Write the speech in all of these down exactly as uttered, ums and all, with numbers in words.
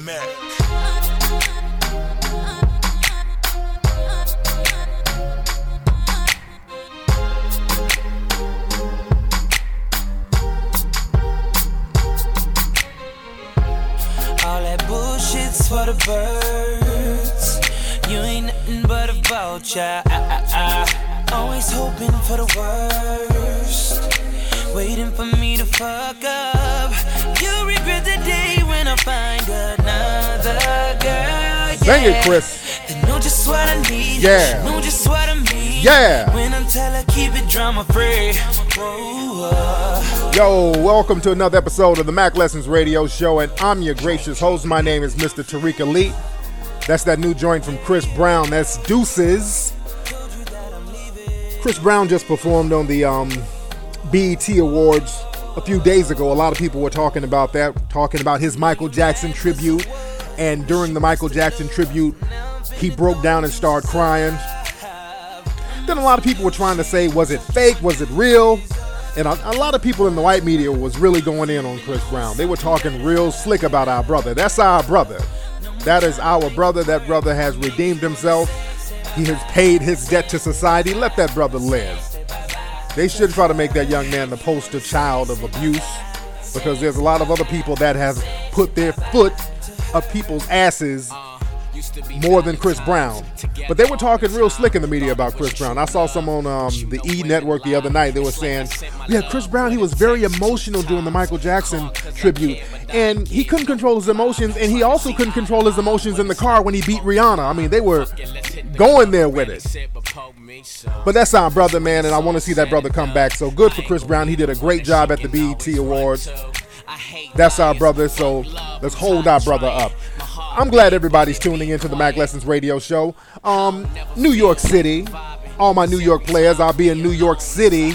Mac. All that bullshit's for the birds. You ain't nothing but a vulture. I, I, I. Always hoping for the worst, waiting for me to fuck up. You regret the day when I find another girl. Sing it, Chris. They know just what I need. Yeah. Know just what I mean. Yeah. When I tell her keep it drama free. Whoa, uh. Yo, welcome to another episode of the Mac Lessons Radio Show, and I'm your gracious host. My name is Mister Tariq Elite. That's that new joint from Chris Brown. That's Deuces. Chris Brown just performed on the um, B E T Awards a few days ago. A lot of people were talking about that, talking about his Michael Jackson tribute. And during the Michael Jackson tribute, he broke down and started crying. Then a lot of people were trying to say, was it fake? Was it real? And a, a lot of people in the white media was really going in on Chris Brown. They were talking real slick about our brother. That's our brother. That is our brother. That brother has redeemed himself. He has paid his debt to society. Let that brother live. They should try to make that young man the poster child of abuse, because there's a lot of other people that have put their foot up people's asses more than Chris Brown. But they were talking real slick in the media about Chris Brown. I saw some on um, the E! Network the other night. They were saying, yeah, Chris Brown, he was very emotional during the Michael Jackson tribute. And he couldn't control his emotions, and he also couldn't control his emotions in the car when he beat Rihanna. I mean, they were going there with it. But that's our brother, man, and I want to see that brother come back. So good for Chris Brown. He did a great job at the B E T Awards. That's our brother, so let's hold our brother up. I'm glad everybody's tuning into the Mac Lessons Radio Show. Um, New York City, all my New York players, I'll be in New York City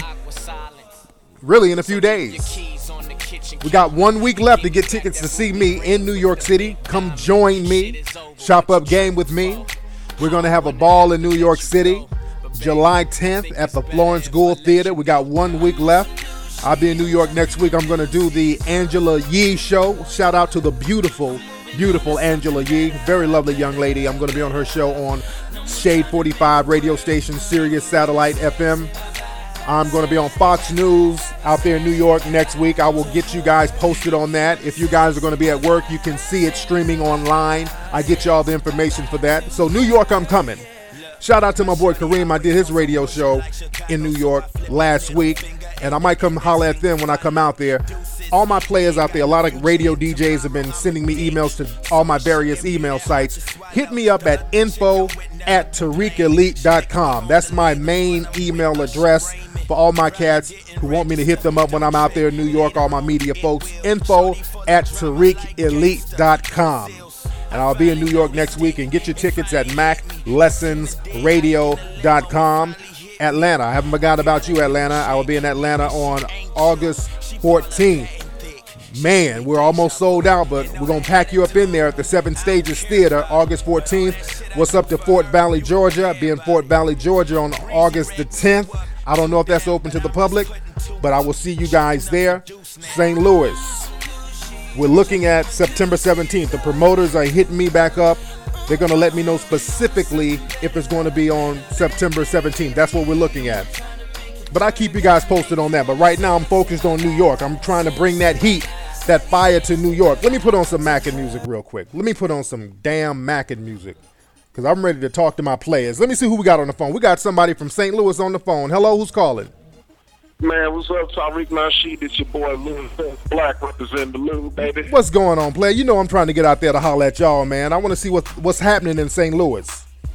really in a few days. We got one week left to get tickets to see me in New York City. Come join me, chop up game with me. We're going to have a ball in New York City, July tenth at the Florence Gould Theater. We got one week left. I'll be in New York next week. I'm going to do the Angela Yee show. Shout out to the beautiful, beautiful Angela Yee. Very lovely young lady. I'm going to be on her show on Shade forty-five radio station, Sirius Satellite F M. I'm going to be on Fox News out there in New York next week. I will get you guys posted on that. If you guys are going to be at work, you can see it streaming online. I get you all the information for that. So New York, I'm coming. Shout out to my boy Kareem. I did his radio show in New York last week, and I might come holler at them when I come out there. All my players out there, a lot of radio D Js have been sending me emails to all my various email sites. Hit me up at info at tariq elite dot com. That's my main email address for all my cats who want me to hit them up when I'm out there in New York, all my media folks. Info at tariq elite dot com. And I'll be in New York next week, and get your tickets at mac lessons radio dot com. Atlanta, I haven't forgot about you, Atlanta. I will be in Atlanta on August fourteenth. Man, we're almost sold out, but we're going to pack you up in there at the Seven Stages Theater, August fourteenth. What's up to Fort Valley, Georgia? I'll be in Fort Valley, Georgia on August the tenth. I don't know if that's open to the public, but I will see you guys there. Saint Louis, we're looking at September seventeenth. The promoters are hitting me back up. They're going to let me know specifically if it's going to be on September seventeenth. That's what we're looking at. But I keep you guys posted on that. But right now I'm focused on New York. I'm trying to bring that heat, that fire to New York. Let me put on some Mackin music real quick. Let me put on some damn Mackin music, because I'm ready to talk to my players. Let me see who we got on the phone. We got somebody from Saint Louis on the phone. Hello, who's calling? Man, what's up, Tariq Nasheed? It's your boy Louis Black representing the Lou, baby. What's going on, player? You know I'm trying to get out there to holler at y'all, man. I want to see what, what's happening in Saint Louis.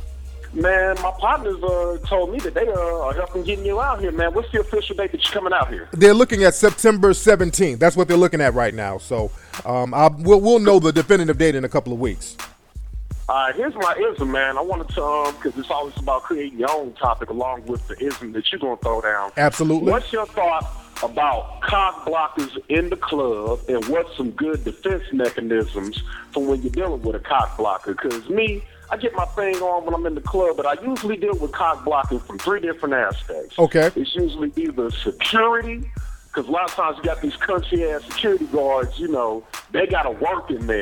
Man, my partners uh, told me that they uh, are helping getting you out here, man. What's the official date that you're coming out here? They're looking at September seventeenth. That's what they're looking at right now. So um, I'll, we'll, we'll know the definitive date in a couple of weeks. All right, here's my ism, man. I wanted to, um, because it's always about creating your own topic along with the ism that you're going to throw down. Absolutely. What's your thought about cock blockers in the club, and what's some good defense mechanisms for when you're dealing with a cock blocker? Because me, I get my thing on when I'm in the club, but I usually deal with cock blocking from three different aspects. Okay. It's usually either security, because a lot of times you got these country-ass security guards, you know, they got to work in there.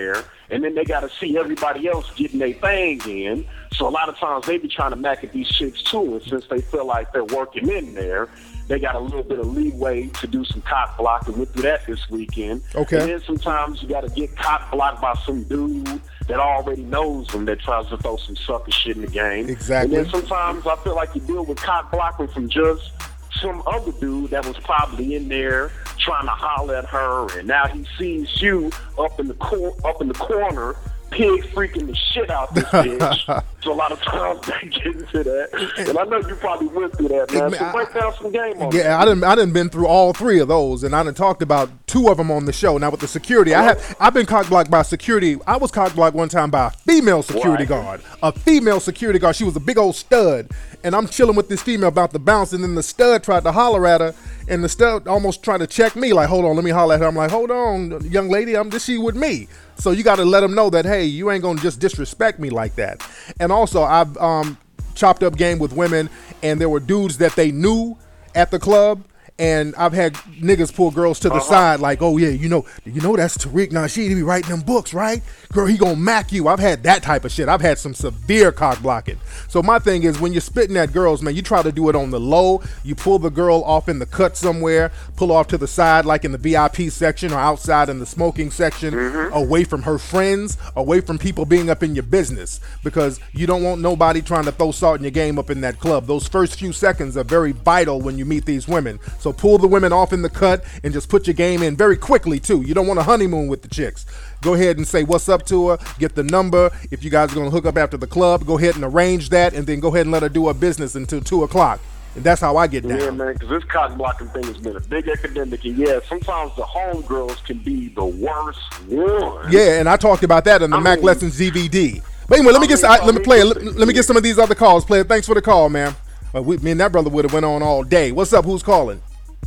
and then they got to see everybody else getting their thing in. So a lot of times they be trying to mack at these chicks too, and since they feel like they're working in there, they got a little bit of leeway to do some cock blocking. Went through that this weekend. Okay. And then sometimes you got to get cock blocked by some dude that already knows them that tries to throw some sucker shit in the game. Exactly. And then sometimes I feel like you deal with cock blocking from just some other dude that was probably in there trying to holler at her, and now he sees you up in the cor- up in the corner, pig freaking the shit out this bitch. So a lot of times they get into that, and I know you probably went through that, man. So break down some game on Yeah, that. I done I done been through all three of those, and I done talked about two of them on the show. Now with the security, I have I've been cock blocked by security. I was cock blocked one time by a female security Right. guard. A female security guard. She was a big old stud, and I'm chilling with this female about to bounce, and then the stud tried to holler at her, and the stud almost tried to check me, like, hold on, let me holler at her. I'm like, hold on, young lady, I'm just she with me. So you got to let them know that, hey, you ain't gonna just disrespect me like that. And also, I've um, chopped up game with women, and there were dudes that they knew at the club. And I've had niggas pull girls to the Uh-huh. side like, oh, yeah, you know, you know that's Tariq Nasheed. He be writing them books, right? Girl, he gonna mac you. I've had that type of shit. I've had some severe cock blocking. So my thing is, when you're spitting at girls, man, you try to do it on the low. You pull the girl off in the cut somewhere, pull off to the side like in the V I P section or outside in the smoking section, Mm-hmm. away from her friends, away from people being up in your business, because you don't want nobody trying to throw salt in your game up in that club. Those first few seconds are very vital when you meet these women. So pull the women off in the cut and just put your game in very quickly too. You don't want a honeymoon with the chicks. Go ahead and say what's up to her, get the number. If you guys are gonna hook up after the club, go ahead and arrange that, and then go ahead and let her do her business until two o'clock. And that's how I get down. Yeah, man, because this cock blocking thing has been a big epidemic, and yeah, sometimes the homegirls can be the worst ones. Yeah, and I talked about that in the I Mac mean- Lessons D V D. But anyway, let me I get mean, I, let me I play. mean, Let, let me get some of these other calls. Player, thanks for the call, man. Uh, we, me and that brother would have went on all day. What's up? Who's calling?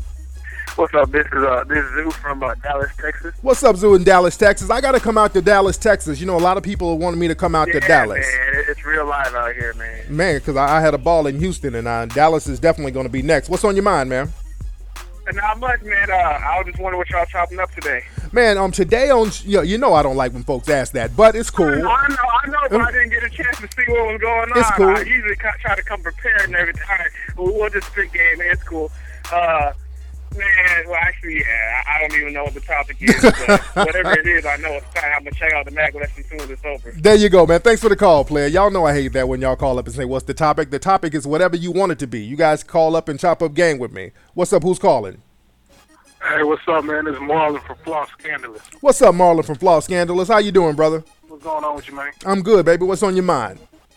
What's up? This is uh, this is Zoo from uh, Dallas, Texas. What's up, Zoo in Dallas, Texas? I got to come out to Dallas, Texas. You know, a lot of people wanted me to come out Yeah, to Dallas. man, it- it's real live out here, man. Man, because I, I had a ball in Houston, and uh, Dallas is definitely going to be next. What's on your mind, man? And not much, man. Uh, I was just wondering what y'all chopping up today. Man, um, today on, you know, you know I don't like when folks ask that, but it's cool. I know, I know, but I didn't get a chance to see what was going on. It's cool. I usually co- try to come prepared and everything. All right, well, we'll just spit game, man. It's cool. Uh, man, well, actually, yeah, I I don't even know what the topic is. But whatever it is, I know it's time. I'm going to check out the Mac Lesson as soon as it's over. There you go, man. Thanks for the call, player. Y'all know I hate that when y'all call up and say, what's the topic? The topic is whatever you want it to be. You guys call up and chop up game with me. What's up? Who's calling? Hey, what's up, man? This is Marlon from Flaw Scandalous. What's up, Marlon from Flaw Scandalous? How you doing, brother? What's going on with you, man? I'm good, baby. What's on your mind?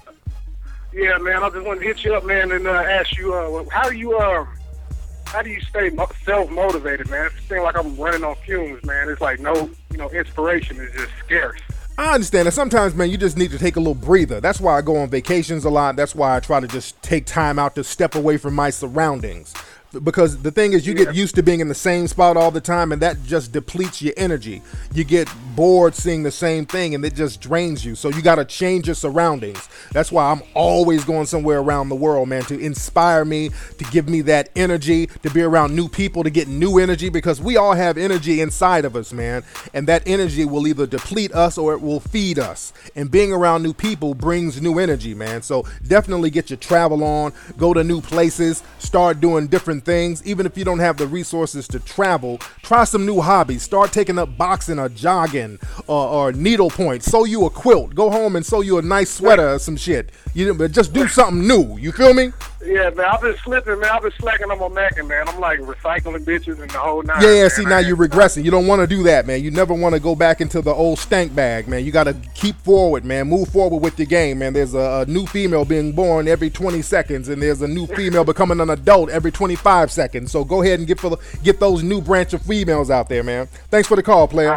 Yeah, man, I just wanted to hit you up, man, and uh, ask you, uh, how do you, uh, how do you stay mo- self-motivated, man? It seems like I'm running on fumes, man. It's like no, you know, inspiration is just scarce. I understand that sometimes, man, you just need to take a little breather. That's why I go on vacations a lot. That's why I try to just take time out to step away from my surroundings. Because the thing is, you get used to being in the same spot all the time, and that just depletes your energy. You get bored seeing the same thing, and it just drains you. So you got to change your surroundings. That's why I'm always going somewhere around the world, man, to inspire me, to give me that energy, to be around new people, to get new energy, because we all have energy inside of us, man. And that energy will either deplete us or it will feed us. And being around new people brings new energy, man. So definitely get your travel on, go to new places, start doing different things. Even if you don't have the resources to travel, try some new hobbies. Start taking up boxing or jogging or, or needlepoint. Sew you a quilt. Go home and sew you a nice sweater or some shit. You but just do something new. You feel me? Yeah, man, I've been slipping, man. I've been slacking on my Mackin, man. I'm like recycling bitches and the whole nine. Yeah, yeah. man. See, I now ain't- you're regressing. You don't want to do that, man. You never want to go back into the old stank bag, man. You got to keep forward, man. Move forward with your game, man. There's a, a new female being born every twenty seconds, and there's a new female becoming an adult every twenty-five seconds. So go ahead and get for the, get those new branch of females out there, man. Thanks for the call, player.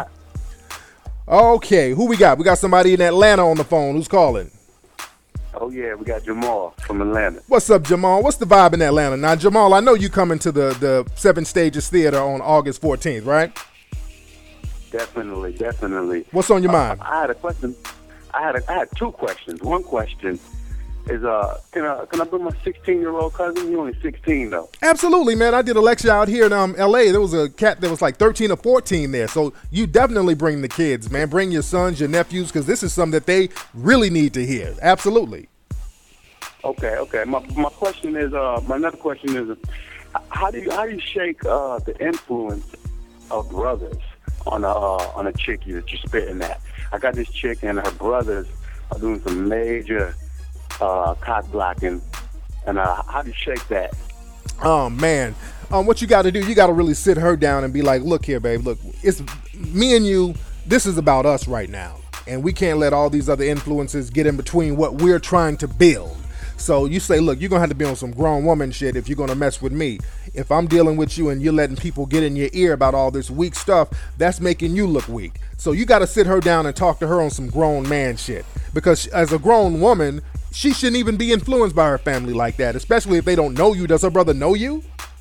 Okay, who we got? We got somebody in Atlanta on the phone. Who's calling? Oh, yeah, we got Jamal from Atlanta. What's up, Jamal? What's the vibe in Atlanta? Now, Jamal, I know you coming to the, the Seven Stages Theater on August fourteenth, right? Definitely, definitely. What's on your mind? Uh, I had a question. I had a, I had two questions. One question is uh, can I can I bring my sixteen year old cousin? He only sixteen though. Absolutely, man. I did a lecture out here in um, L A. There was a cat that was like thirteen or fourteen there. So you definitely bring the kids, man. Bring your sons, your nephews, because this is something that they really need to hear. Absolutely. Okay, okay. My my question is, uh, my another question is, how do you how do you shake uh, the influence of brothers on a uh, on a chick that you're spitting at? I got this chick and her brothers are doing some major uh, cock blocking, and uh, how do you shake that? Oh man, um, what you got to do? You got to really sit her down and be like, "Look here, babe. Look, it's me and you. This is about us right now, and we can't let all these other influences get in between what we're trying to build." So you say, look, you're going to have to be on some grown woman shit if you're going to mess with me. If I'm dealing with you and you're letting people get in your ear about all this weak stuff, that's making you look weak. So you got to sit her down and talk to her on some grown man shit. Because as a grown woman, she shouldn't even be influenced by her family like that, especially if they don't know you. Does her brother know you?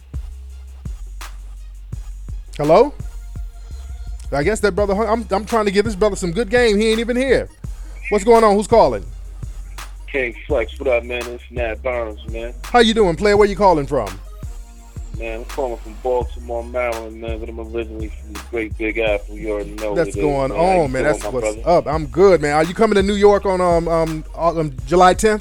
Hello? I guess that brother, I'm, I'm trying to give this brother some good game. He ain't even here. What's going on? Who's calling? King Flex, what up, man? It's Nat Burns, man. How you doing, player? Where you calling from? Man, I'm calling from Baltimore, Maryland, man, but I'm originally from the Great Big Apple. You already know That's what it going is, man. on, man. That's doing, what's brother? up. I'm good, man. Are you coming to New York on um um, um July tenth?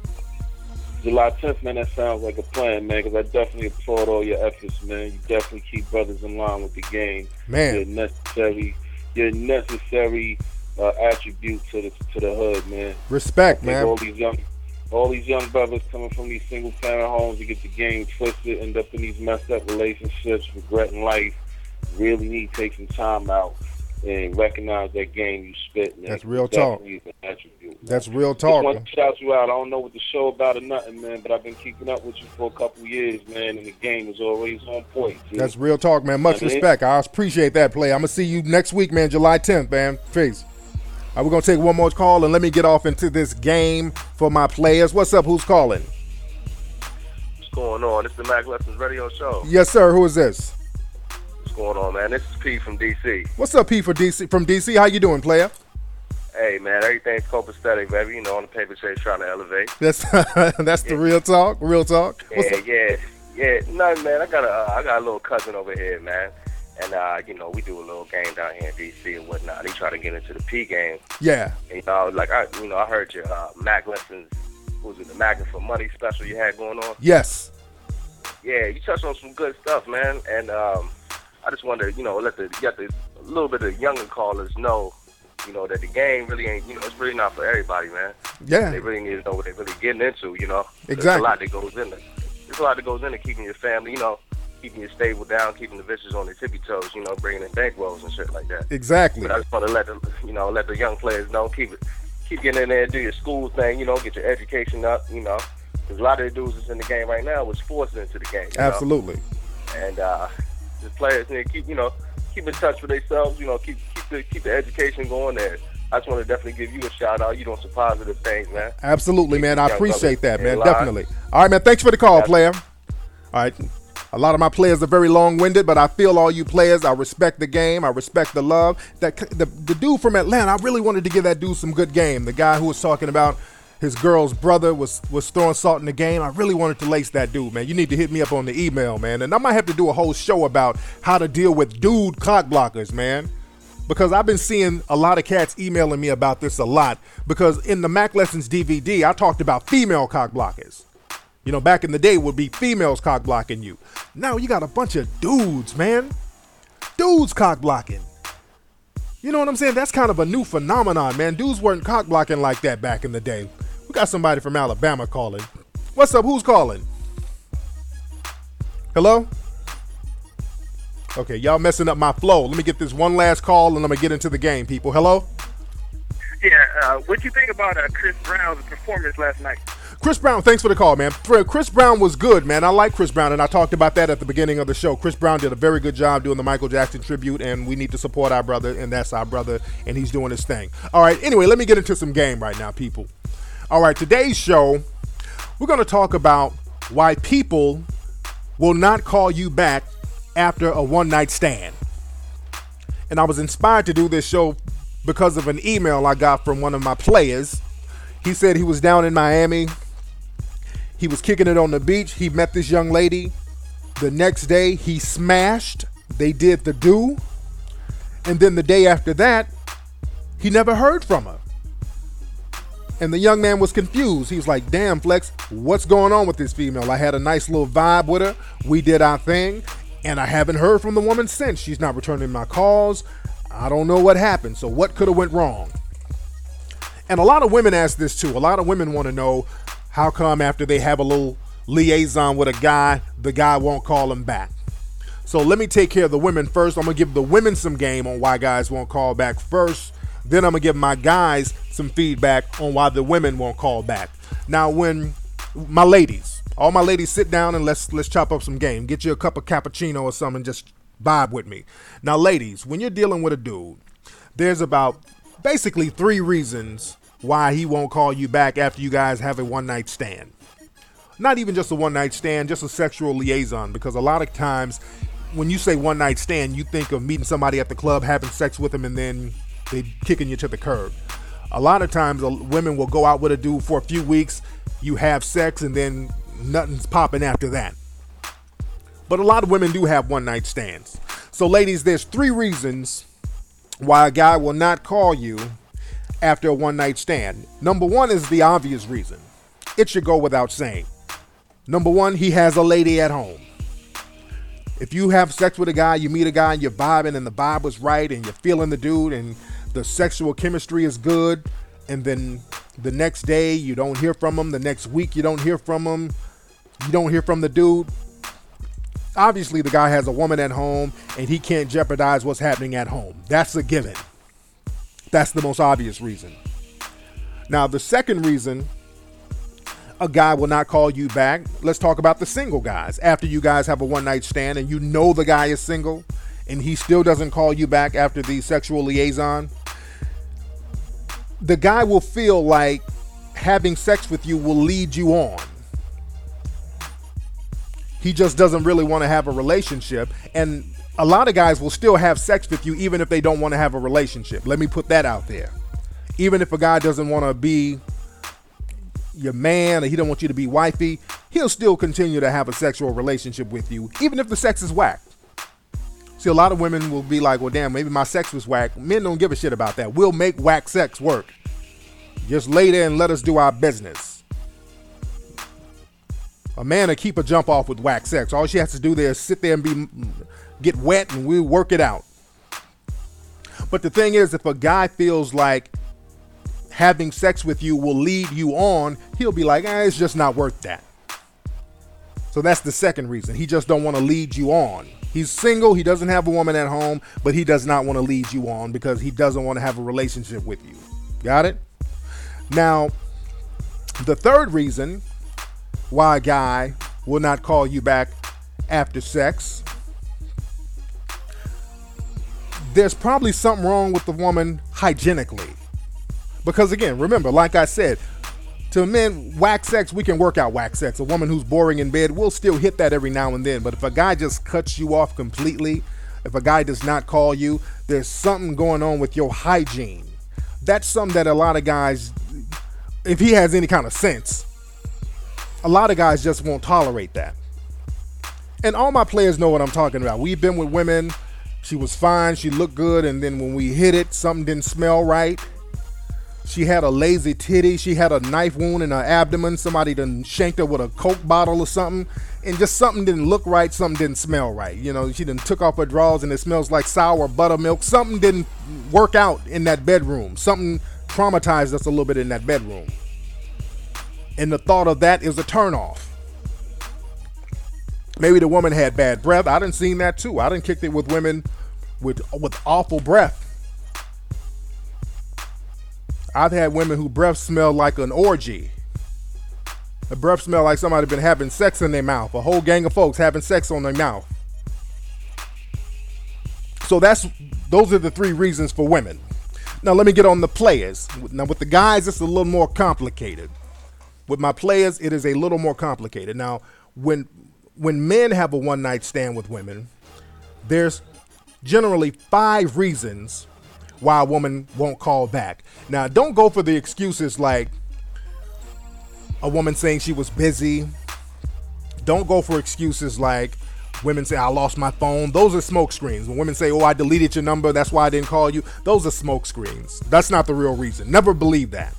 July tenth, man, that sounds like a plan, man, because I definitely applaud all your efforts, man. You definitely keep brothers in line with the game. Man. You're necessary, you're necessary uh, attribute to the to the hood, man. Respect, I think man. all these young all these young brothers coming from these single parent homes to get the game twisted, end up in these messed up relationships, regretting life, really need to take some time out and recognize that game you spit, man. That's real It's talk. definitely an attribute, man. That's real Just talk. want to shout you out. I don't know what the show about or nothing, man, but I've been keeping up with you for a couple of years, man, and the game is always on point. G. That's real talk, man. Much I mean- respect. I appreciate that play. I'm gonna see you next week, man. July tenth, man. Peace. All right, we're gonna take one more call and let me get off into this game for my players. What's up? Who's calling? What's going on? This is the Mac Lessons Radio Show. Yes, sir. Who is this? What's going on, man? This is P from D C. What's up, P for D C from D C? How you doing, player? Hey, man, everything's copacetic, baby. You know, on the paper chase, trying to elevate. That's that's the real talk. Real talk. What's Yeah, up? yeah, yeah. Nothing, man. I got a, uh, I got a little cousin over here, man. And, uh, you know, we do a little game down here in D C and whatnot. He try to get into the P game. Yeah. And, you know, like, I, you know, I heard your uh, Mac Lessons, what was it, the Mac for Money special you had going on? Yes. Yeah, you touched on some good stuff, man. And um, I just wanted to, you know, let the, get the, a little bit of younger callers know, you know, that the game really ain't, you know, it's really not for everybody, man. Yeah. They really need to know what they're really getting into, you know. There's Exactly. a lot that goes into There's a lot that goes into keeping your family, you know, keeping your stable down, keeping the vicious on their tippy toes, you know, bringing in bankrolls and shit like that. Exactly. But I just want to let the, you know, let the young players know, keep it, keep getting in there, do your school thing, you know, get your education up, you know. Because a lot of the dudes that's in the game right now was forced into the game. You know? Absolutely. And uh, the players need to keep, you know, keep in touch with themselves, you know, keep keep the keep the education going there. I just want to definitely give you a shout out. You're doing some positive things, man. Absolutely, man. I Young appreciate that, brothers man. in line. Definitely. All right, man. Thanks for the call, Yeah. player. All right. A lot of my players are very long-winded, but I feel all you players. I respect the game. I respect the love. That the, the dude from Atlanta, I really wanted to give that dude some good game. The guy who was talking about his girl's brother was was throwing salt in the game. I really wanted to lace that dude, man. You need to hit me up on the email, man. And I might have to do a whole show about how to deal with dude clock blockers, man. Because I've been seeing a lot of cats emailing me about this a lot. Because in the Mac Lessons D V D, I talked about female cock blockers. You know, back in the day, it would be females cock blocking you. Now you got a bunch of dudes, man. Dudes cock blocking. You know what I'm saying? That's kind of a new phenomenon, man. Dudes weren't cock blocking like that back in the day. We got somebody from Alabama calling. What's up? Who's calling? Hello? Okay, y'all messing up my flow. Let me get this one last call and I'm gonna get into the game, people. Hello? Yeah, uh, what you think about uh, Chris Brown's performance last night? Chris Brown, thanks for the call, man. Chris Brown was good, man. I like Chris Brown, and I talked about that at the beginning of the show. Chris Brown did a very good job doing the Michael Jackson tribute, and we need to support our brother, and that's our brother, and he's doing his thing. All right, anyway, let me get into some game right now, people. All right, today's show, we're going to talk about why people will not call you back after a one-night stand. And I was inspired to do this show because of an email I got from one of my players. He said he was down in Miami He was kicking it on the beach. He met this young lady. The next day, he smashed. They did the do. And then the day after that, he never heard from her. And the young man was confused. He was like, damn, Flex, what's going on with this female? I had a nice little vibe with her. We did our thing. And I haven't heard from the woman since. She's not returning my calls. I don't know what happened. So what could have went wrong? And a lot of women ask this too. A lot of women want to know how come after they have a little liaison with a guy, the guy won't call them back. So let me take care of the women first. I'm going to give the women some game on why guys won't call back first. Then I'm going to give my guys some feedback on why the women won't call back. Now, when my ladies, all my ladies, sit down and let's let's chop up some game. Get you a cup of cappuccino or something, just vibe with me. Now, ladies, when you're dealing with a dude, there's about basically three reasons why he won't call you back after you guys have a one-night stand. Not even just a one-night stand, just a sexual liaison, because a lot of times when you say one-night stand, you think of meeting somebody at the club, having sex with them, and then they kicking you to the curb. A lot of times uh, women will go out with a dude for a few weeks, you have sex, and then nothing's popping after that. But a lot of women do have one-night stands. So ladies, there's three reasons why a guy will not call you after a one-night stand. Number one is the obvious reason. It should go without saying. Number one, he has a lady at home. If you have sex with a guy, you meet a guy and you're vibing and the vibe was right and you're feeling the dude and the sexual chemistry is good, and then the next day you don't hear from him, the next week you don't hear from him, you don't hear from the dude, obviously the guy has a woman at home and he can't jeopardize what's happening at home. That's a given. That's the most obvious reason. Now, the second reason a guy will not call you back, let's talk about the single guys. After you guys have a one-night stand and you know the guy is single and he still doesn't call you back after the sexual liaison, the guy will feel like having sex with you will lead you on. He just doesn't really want to have a relationship. And a lot of guys will still have sex with you even if they don't want to have a relationship. Let me put that out there. Even if a guy doesn't want to be your man or he don't want you to be wifey, he'll still continue to have a sexual relationship with you, even if the sex is whack. See, a lot of women will be like, well, damn, maybe my sex was whack. Men don't give a shit about that. We'll make whack sex work. Just lay there and let us do our business. A man will keep a jump off with whack sex. All she has to do there is sit there and be get wet and we'll work it out. But the thing is, if a guy feels like having sex with you will lead you on, he'll be like, eh, it's just not worth that. So that's the second reason. He just don't want to lead you on. He's single, he doesn't have a woman at home, but he does not want to lead you on because he doesn't want to have a relationship with you. Got it? Now, the third reason why a guy will not call you back after sex, there's probably something wrong with the woman hygienically. Because again, remember, like I said, to men, whack sex, we can work out whack sex. A woman who's boring in bed, we'll still hit that every now and then. But if a guy just cuts you off completely, if a guy does not call you, there's something going on with your hygiene. That's something that a lot of guys, if he has any kind of sense, a lot of guys just won't tolerate that. And all my players know what I'm talking about. We've been with women, she was fine, she looked good, and then when we hit it, something didn't smell right. She had a lazy titty. She had a knife wound in her abdomen. Somebody done shanked her with a Coke bottle or something. And just something didn't look right. Something didn't smell right. You know, she done took off her drawers and it smells like sour buttermilk. Something didn't work out in that bedroom. Something traumatized us a little bit in that bedroom. And the thought of that is a turnoff. Maybe the woman had bad breath. I done seen that too. I done kicked it with women with, with awful breath. I've had women whose breath smell like an orgy. The breath smell like somebody been having sex in their mouth. A whole gang of folks having sex on their mouth. So that's those are the three reasons for women. Now let me get on the players. Now with the guys, it's a little more complicated. With my players, it is a little more complicated. Now, when when men have a one-night stand with women, there's generally five reasons why a woman won't call back. Now, don't go for the excuses like, a woman saying she was busy. Don't go for excuses like women say, I lost my phone. Those are smoke screens. When women say, oh, I deleted your number, that's why I didn't call you. Those are smoke screens. That's not the real reason. Never believe that.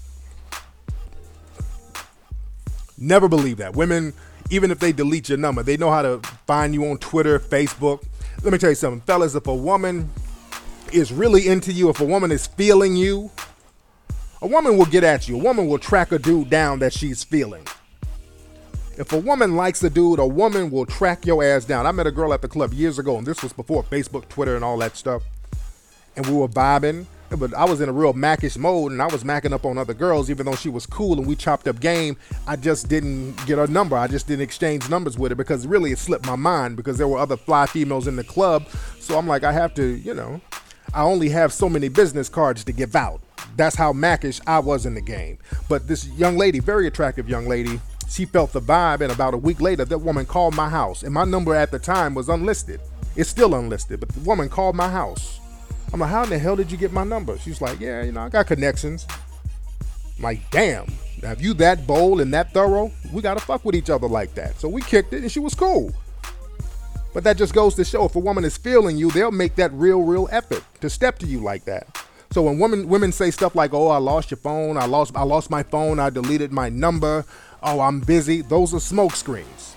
Never believe that. Women, even if they delete your number, they know how to find you on Twitter, Facebook. Let me tell you something, fellas, if a woman is really into you, if a woman is feeling you, a woman will get at you. A woman will track a dude down that she's feeling. If a woman likes a dude, a woman will track your ass down. I met a girl at the club years ago, and this was before Facebook, Twitter, and all that stuff. And we were vibing, but I was in a real mackish mode, and I was macking up on other girls, even though she was cool and we chopped up game. I just didn't get her number. I just didn't exchange numbers with her because really it slipped my mind because there were other fly females in the club. So I'm like, I have to, you know, I only have so many business cards to give out. That's how mackish I was in the game. But this young lady, very attractive young lady, she felt the vibe, and about a week later, that woman called my house. And my number at the time was unlisted. It's still unlisted, but the woman called my house. I'm like, how in the hell did you get my number? She's like, yeah, you know, I got connections. I'm like, damn, now if you that bold and that thorough, we got to fuck with each other like that. So we kicked it, and she was cool. But that just goes to show, if a woman is feeling you, they'll make that real, real effort to step to you like that. So when women women say stuff like, oh, I lost your phone, I lost I lost my phone, I deleted my number, oh, I'm busy, those are smoke screens.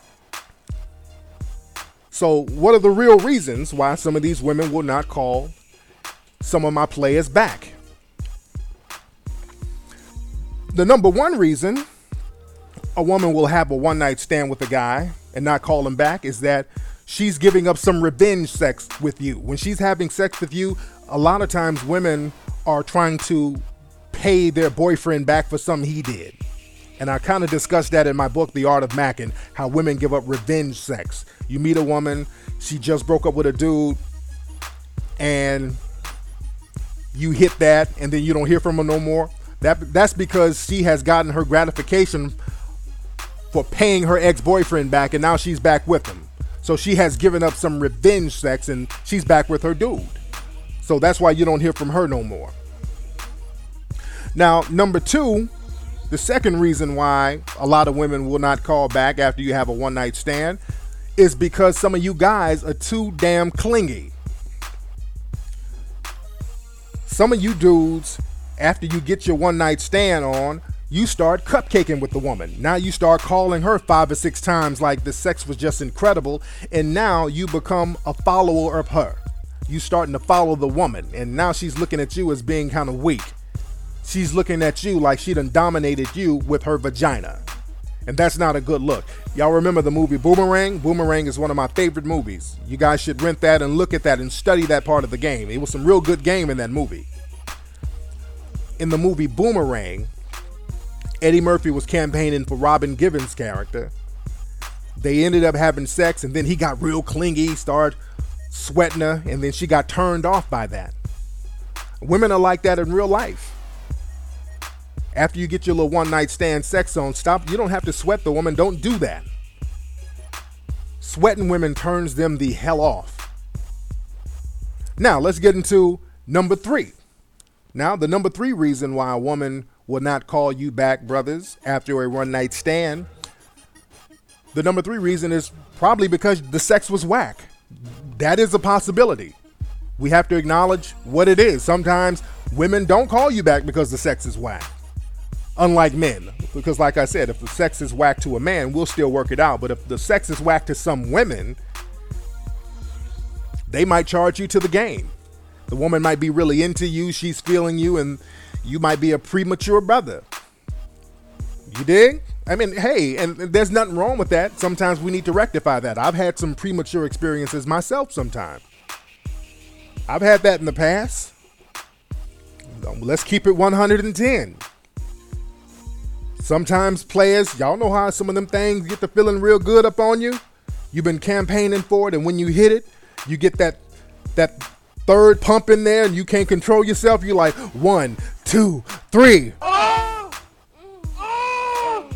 So what are the real reasons why some of these women will not call some of my players back? The number one reason a woman will have a one-night stand with a guy and not call him back is that she's giving up some revenge sex with you. When she's having sex with you, a lot of times women are trying to pay their boyfriend back for something he did. And I kind of discussed that in my book, The Art of Macking, how women give up revenge sex. You meet a woman, she just broke up with a dude, and you hit that, and then you don't hear from her no more. That That's because she has gotten her gratification for paying her ex-boyfriend back, and now she's back with him. So she has given up some revenge sex, and she's back with her dude. So that's why you don't hear from her no more. Now, number two, the second reason why a lot of women will not call back after you have a one-night stand is because some of you guys are too damn clingy. Some of you dudes, after you get your one-night stand on, you start cupcaking with the woman. Now you start calling her five or six times like the sex was just incredible, and now you become a follower of her. You starting to follow the woman, and now she's looking at you as being kind of weak. She's looking at you like she done dominated you with her vagina. And that's not a good look. Y'all remember the movie Boomerang? Boomerang is one of my favorite movies. You guys should rent that and look at that and study that part of the game. It was some real good game in that movie. In the movie Boomerang, Eddie Murphy was campaigning for Robin Givens' character. They ended up having sex, and then he got real clingy, started sweating her, and then she got turned off by that. Women are like that in real life. After you get your little one-night stand sex on, stop. You don't have to sweat the woman. Don't do that. Sweating women turns them the hell off. Now, let's get into number three. Now, the number three reason why a woman will not call you back, brothers, after a one-night stand, the number three reason is probably because the sex was whack. That is a possibility. We have to acknowledge what it is. Sometimes women don't call you back because the sex is whack. Unlike men, because like I said, if the sex is whack to a man, we'll still work it out. But if the sex is whack to some women, they might charge you to the game. The woman might be really into you, she's feeling you, and you might be a premature brother. You dig? I mean, hey, and there's nothing wrong with that. Sometimes we need to rectify that. I've had some premature experiences myself sometimes. I've had that in the past. Let's keep it one hundred ten. Sometimes players, y'all know how some of them things get to feeling real good up on you. You've been campaigning for it, and when you hit it, you get that that third pump in there, and you can't control yourself. You're like, one, two, three. Oh! Oh!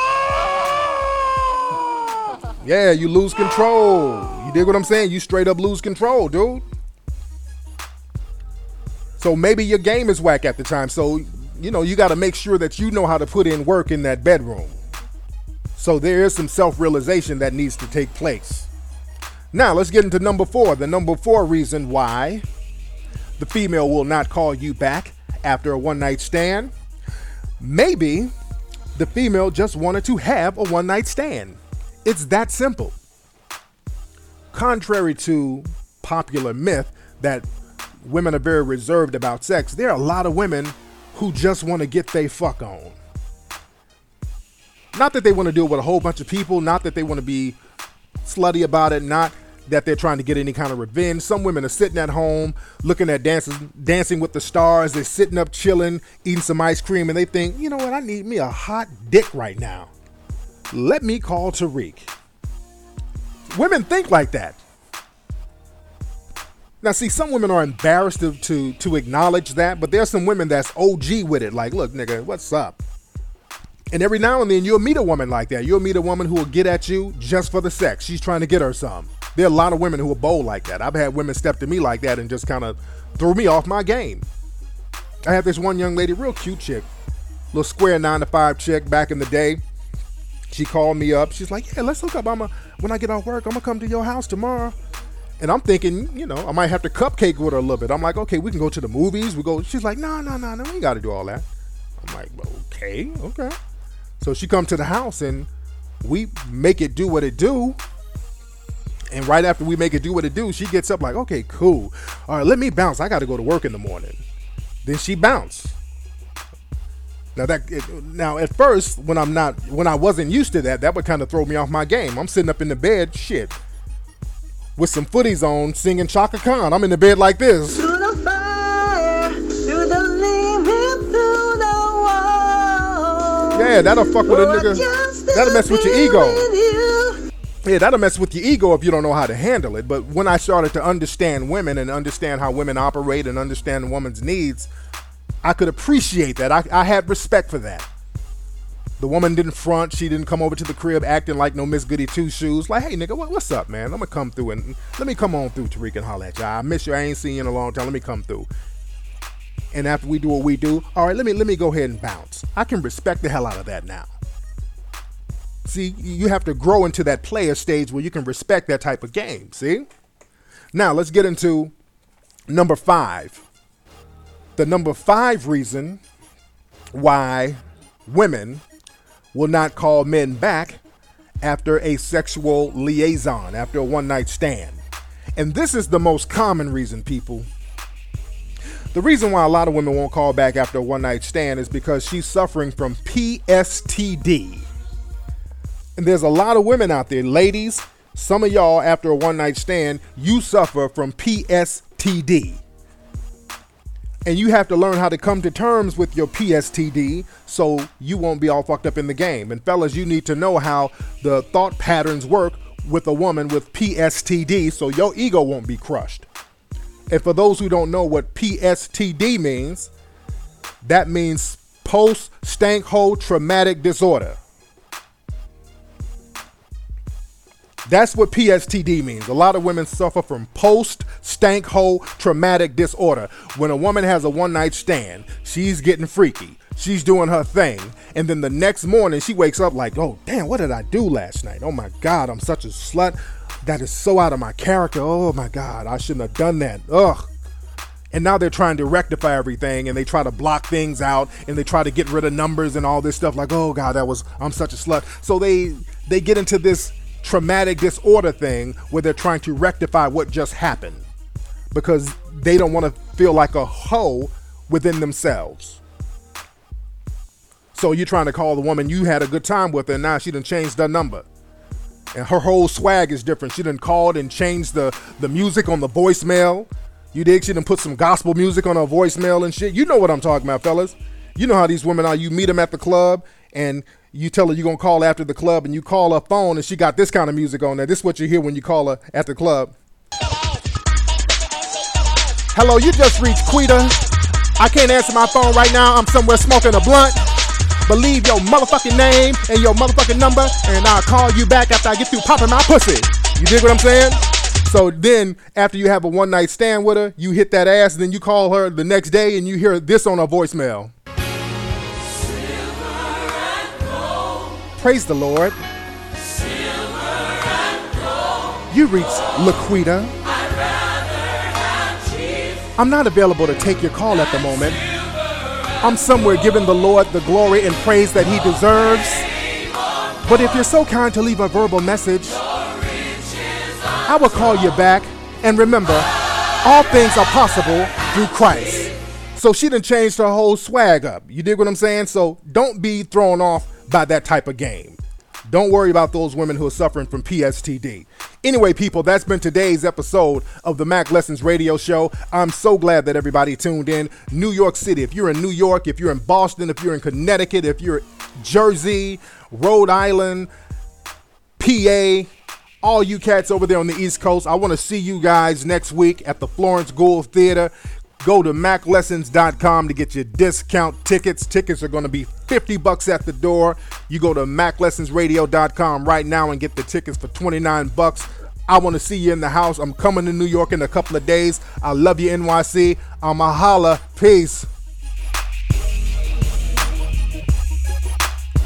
Oh! Yeah, you lose control. You dig what I'm saying? You straight up lose control, dude. So maybe your game is whack at the time. So you know, you got to make sure that you know how to put in work in that bedroom. So there is some self-realization that needs to take place. Now, let's get into number four. The number four reason why the female will not call you back after a one-night stand. Maybe the female just wanted to have a one-night stand. It's that simple. Contrary to popular myth that women are very reserved about sex, there are a lot of women who just want to get their fuck on. Not that they want to deal with a whole bunch of people, not that they want to be slutty about it, not that they're trying to get any kind of revenge. Some women are sitting at home looking at dances, Dancing with the Stars. They're sitting up chilling, eating some ice cream, and they think, you know what, I need me a hot dick right now. Let me call Tariq. Women think like that. Now, see, some women are embarrassed to, to, to acknowledge that, but there's some women that's O G with it. Like, look, nigga, what's up? And every now and then you'll meet a woman like that. You'll meet a woman who will get at you just for the sex. She's trying to get her some. There are a lot of women who are bold like that. I've had women step to me like that and just kind of throw me off my game. I had this one young lady, real cute chick, little square nine to five chick back in the day. She called me up. She's like, yeah, let's hook up. I'm a, when I get off work, I'm going to come to your house tomorrow. And I'm thinking, you know, I might have to cupcake with her a little bit. I'm like, okay, we can go to the movies. We go. She's like, no, no, no, no, we ain't got to do all that. I'm like, okay, okay. So she come to the house and we make it do what it do. And right after we make it do what it do, she gets up like, okay, cool. All right, let me bounce. I got to go to work in the morning. Then she bounced. Now that it, now at first when I'm not when I wasn't used to that, that would kind of throw me off my game. I'm sitting up in the bed, shit, with some footies on, singing Chaka Khan. I'm in the bed like this. Through the fire, through the limit, through the wall. Yeah, that'll fuck with a nigga. That'll mess with your ego. Yeah, that'll mess with your ego if you don't know how to handle it. But when I started to understand women and understand how women operate and understand a woman's needs, I could appreciate that. I, I had respect for that. The woman didn't front. She didn't come over to the crib acting like no Miss Goody Two Shoes. Like, hey, nigga, what, what's up, man? I'm going to come through and let me come on through, Tariq, and holler at you. I miss you. I ain't seen you in a long time. Let me come through. And after we do what we do, all right, let me let me go ahead and bounce. I can respect the hell out of that now. See, you have to grow into that player stage where you can respect that type of game, see? Now, let's get into number five. The number five reason why women will not call men back after a sexual liaison, after a one-night stand. And this is the most common reason, people. The reason why a lot of women won't call back after a one-night stand is because she's suffering from P S T D. And there's a lot of women out there, ladies, some of y'all after a one-night stand, you suffer from P S T D. And you have to learn how to come to terms with your P S T D so you won't be all fucked up in the game. And fellas, you need to know how the thought patterns work with a woman with P S T D so your ego won't be crushed. And for those who don't know what P S T D means, that means post-stank-hole traumatic disorder. That's what P S T D means. A lot of women suffer from post-stank-hole traumatic disorder. When a woman has a one-night stand, she's getting freaky. She's doing her thing. And then the next morning, she wakes up like, oh, damn, what did I do last night? Oh, my God, I'm such a slut. That is so out of my character. Oh, my God, I shouldn't have done that. Ugh. And now they're trying to rectify everything, and they try to block things out, and they try to get rid of numbers and all this stuff like, oh, God, that was, I'm such a slut. So they they get into this traumatic disorder thing where they're trying to rectify what just happened because they don't want to feel like a hoe within themselves. So you're trying to call the woman you had a good time with her, and now she done changed her number. And her whole swag is different. She done called and changed the, the music on the voicemail. You dig? She done put some gospel music on her voicemail and shit. You know what I'm talking about, fellas. You know how these women are. You meet them at the club and you tell her you're going to call after the club, and you call her phone and she got this kind of music on there. This is what you hear when you call her at the club. Hello, you just reached Quita. I can't answer my phone right now. I'm somewhere smoking a blunt. But leave your motherfucking name and your motherfucking number, and I'll call you back after I get through popping my pussy. You dig what I'm saying? So then, after you have a one-night stand with her, you hit that ass, and then you call her the next day, and you hear this on her voicemail. Praise the Lord. You reach Laquita. I'm not available to take your call at the moment. I'm somewhere giving the Lord the glory and praise that he deserves. But if you're so kind to leave a verbal message, I will call you back. And remember, all things are possible through Christ. So she done changed her whole swag up. You dig what I'm saying? So don't be thrown off by that type of game. Don't worry about those women who are suffering from P S T D. Anyway, people, that's been today's episode of the Mac Lessons Radio Show. I'm so glad that everybody tuned in. New York City, if you're in New York, if you're in Boston, if you're in Connecticut, if you're Jersey, Rhode Island, P A, all you cats over there on the East Coast, I want to see you guys next week at the Florence Gould Theater. Go to mac lessons dot com to get your discount tickets. Tickets are going to be fifty bucks at the door. You go to mac lessons radio dot com right now and get the tickets for twenty-nine bucks. I want to see you in the house. I'm coming to New York in a couple of days. I love you, N Y C. I'm a holla. Peace.